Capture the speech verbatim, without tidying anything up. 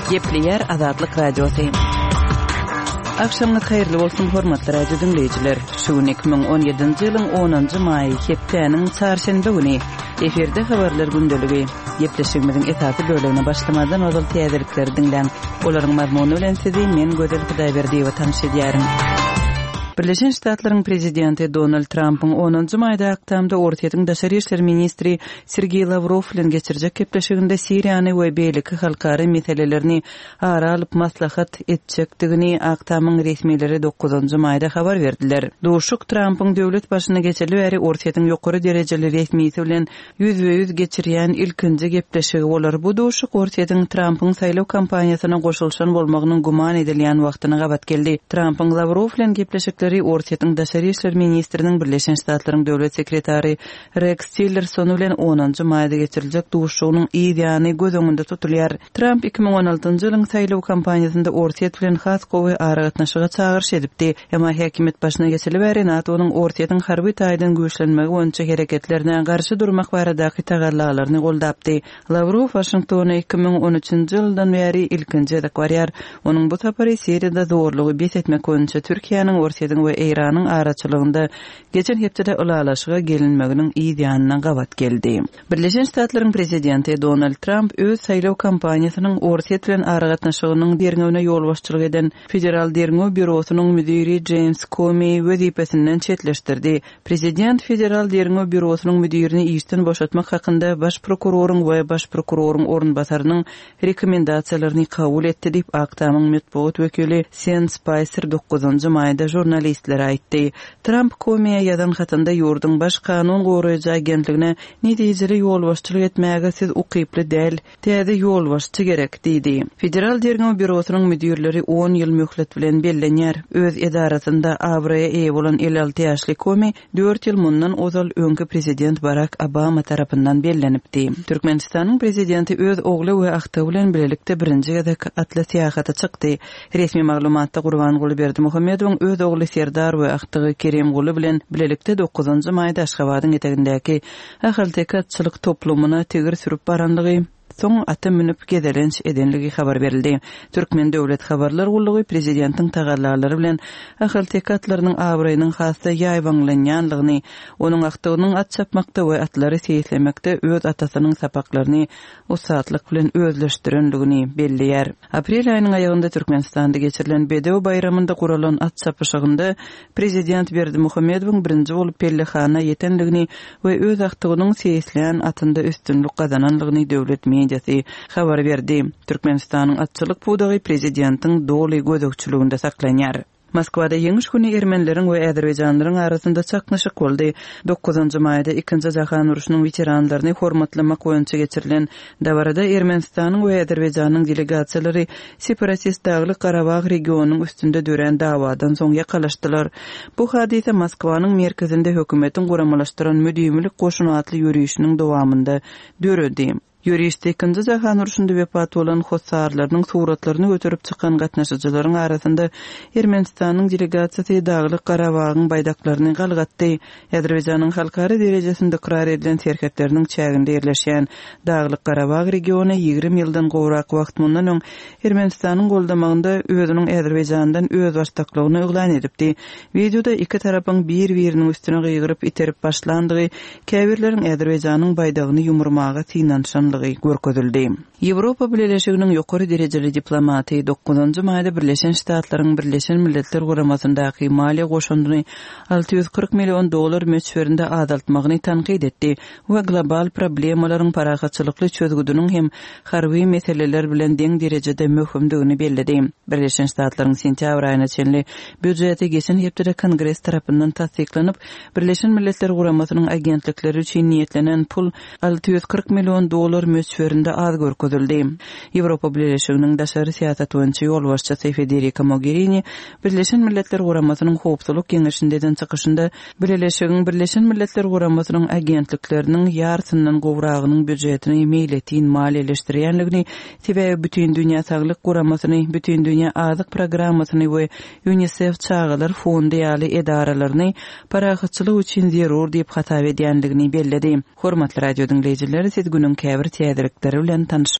Gepleyer Azadlyk Radiosu. Akşamınız hayırlı olsun hormatly radio dinleyijiler. Şu iki bin on yedinji ýylyň onunjy maý hepdeniň çarşamba güni eferde habarlar gündeligi. Gepleşigimiziň esasy bölümine başlamadan ozal täzelikleri dinleň. Olaryň mazmuny bilen sizi men Gözel Hudaýberdiýewa tanışy edýärim. Birleşen Ştatlaryň prezidenti Donald Trump'yň onunjy maýda aktamda Ortaýatyň daşary işler ministri Sergey Lavrov bilen geçirjek gepleşiginde Siriýany we beýleki halkary meselelerini ara alyp maslahat etjekdigini aktamyň resmileri dokuzunjy maýda habar berdiler. Duşuk Trump'yň döwlet başyna geçeli bäri Ortaýatyň ýokary derejeli resmisi bilen yüzbe-yüz geçirýän ilkinji gepleşigi bolar. Bu duşuk Ortaýatyň Trump'yň saýlaw kampaniýasyna goşulşan bolmagynyň guman edilýän wagtyna gabat geldi. Trump'yň Lavrov bilen gepleşik Ortaýatyň daşary işler ministriniň Birleşen Ştatlaryň döwlet sekretary Rex Tillerson bilen onunjy maýda geçiriljek duşugynyň ýa-ni göz öňünde tutulýar. Trump iki bin on altynjy ýylyň saýlaw kampaniýasynda Ortaýat bilen has gowy aragatnaşyga çağırş edipdi. Emma häkimet başyna geçeli bäri NATO'nyň Ortaýatyň harby taýdan güýçlenmegi boýunça hereketlerine garşy durmak baradaky tagallalaryny goldapdy. Lavrov Washingtony iki bin on üçinji ýyldan bäri ilkinji edekwarýar. Onuň bu tapary Siriýada zorlugy besetmek boýunça Türkiýanyň Ortaýatyň we Iranyň araçylygynda geçen hepde ulalaşyga gelinmeginiň ýa-ni gabat geldi. Birleşen Ştatlaryň prezidenti Donald Trump öz saýlaw kampaniýasynyň Ortaýat bilen aragatnaşygynyň derňewine ýol başçylyk eden Federal Derňew Bürosynyň müdiri James Comey wezipesinden çetleşdirdi. Prezident Federal Derňew Bürosynyň müdirini işden boşatmak hakynda baş prokuroryň we baş prokuroryň orunbasarynyň rekomendasiýalaryny kabul etdi diýip aktamyň matbuat wekili Sean Spicer dokuzunjy maýda jurnalistlere aýtdy. Trump Comey'e ýazan hatynda ýurdun baş kanun goraýjy agentligine netijeli ýol başçylyk etmäge siz ukyply däl, täze ýol başçy gerek diýdi. Federal Derňew Bürosynyň müdirleri on ýyl möhlet bilen bellenýär. Öz edarasynda abraýa eýe bolan elli alty ýaşly Comey dört ýyl mundan ozal öňkü prezident Barack Obama tarapyndan bellenipdi. Türkmenistanyň prezidenti öz ogly we ahty bilen birlikde birinji gezek atlas syýahata çykdy. Resmi maglumatda Gurbanguly Berdimuhammedowyň öz ogly Serdar we ahtygy Kerem Guly bilen birlikde dokuzunjy maýda Aşgabatyň etegindäki ahal-teka atçylyk toplumuna tegir sürüp barandygy soň ata minip gedelenç edenligi habar berildi. Türkmen döwlet habarlar gullugy prezidentiň tagallalary bilen ahal-teka atlarynyň abraýynyň hasda ýaýbanlanýanlygyny, onuň aktygynyň at çapmakda we atlary seýislemekde öz atasynyň sapaklaryny usatlyk bilen özleşdirenligini belliýär. Aprel aýynyň aýagynda Türkmenistanda geçirilen Bedew bayramynda guralan at çapyşygynda prezident Berdimuhammedowyň birinji bolup pellehana ýetenligini we öz aktygynyň seýisleýän atynda üstünlük gazananlygyny döwlet medyasy habar berdi. Türkmenistanyň atçylyk pudagy prezidentiň doly gözükçülügünde saklanýar. Moskwada ýeňiş güni ermenleriň we Azerbaýjanlyň arasynda çaknaşyk boldy. dokuzunjy maýda ikinji jahan uruşynyň veteranlaryny hormatlamak boýunça geçirilen dawarda Ermenistanyň we Azerbaýjanyň delegasiýalary separatist Dagly Garabag regionunyň üstünde dören dawadan soň ýakalaşdylar. Bu hadise Moskwanyň merkezinde hökümetiň guramalaşdyran müdümlik goşun atly ýürüýüşiniň dowamında döreddi. Ýürüýüşde ikinji jahan uruşynda wepat bolan hossarlarynyň suratlaryny götürüp çykan gatnaşyjylaryň arasynda Ermenistanyň delegasiýasy Dagly Garabagyň baýdaklaryny galgatdy. Azerbaýjanyň halkary derejesinde ikrar edilen serhetleriniň çäginde ýerleşýän Dagly Garabag regiony ýygrimi ýyldan gowrak wagt mundan öň Ermenistanyň goldamagynda özüniň Azerbaýjandan öz başdaklygyny eglan edipdi. Videoda iki tarapyň bir-biriniň üstüne gyýgyryp iterip başlandygy, käbirleriň Azerbaýjanyň baýdagyny ýumurmaga synanşan görkezildi. Ýewropa Birleşiginiň ýokary derejeli diplomaty dokuzunjy maýda Birleşen Ştatlaryň Birleşen Milletler Guramasyndaky maliýe goşundyny alty ýüz kırk million dollar möçberinde azaltmagyny tanqid etdi we global problemalaryň paragatçylykly çözgüdüniň hem harby meseleler bilen deň derejede möhümdigini belledi. Birleşen Ştatlaryň sentýabr aýyna çenli büdjeti geçen hepde Kongres tarapyndan tasdiklanyp Birleşen Milletler Guramasynyň agentlikleri üçin niýetlenen pul alty ýüz kırk million dollar möçberinde az görkezildi. Ýewropa Birleşiginiň daşary siýasat boýunça ýol başçysy Federica Mogherini Birleşen Milletler Guramasynyň howpsuzlyk keňeşinden çykyşynda Birleşigiň Birleşen Milletler Guramasynyň agentlikleriniň ýartyndan gowragynyň büdjetini meýletin maliýeleşdirýänligini, sebäbi bütün dünýä saglyk guramasyny, bütün dünýä azyk programmasyny we UNICEF çağalar fondy ýaly edaralaryny paragatçylyk üçin zerur diýip hatap edýänligini belledi. Hormatly radio dinleýijiler, siz günüň käbir täzelikleri bilen tanış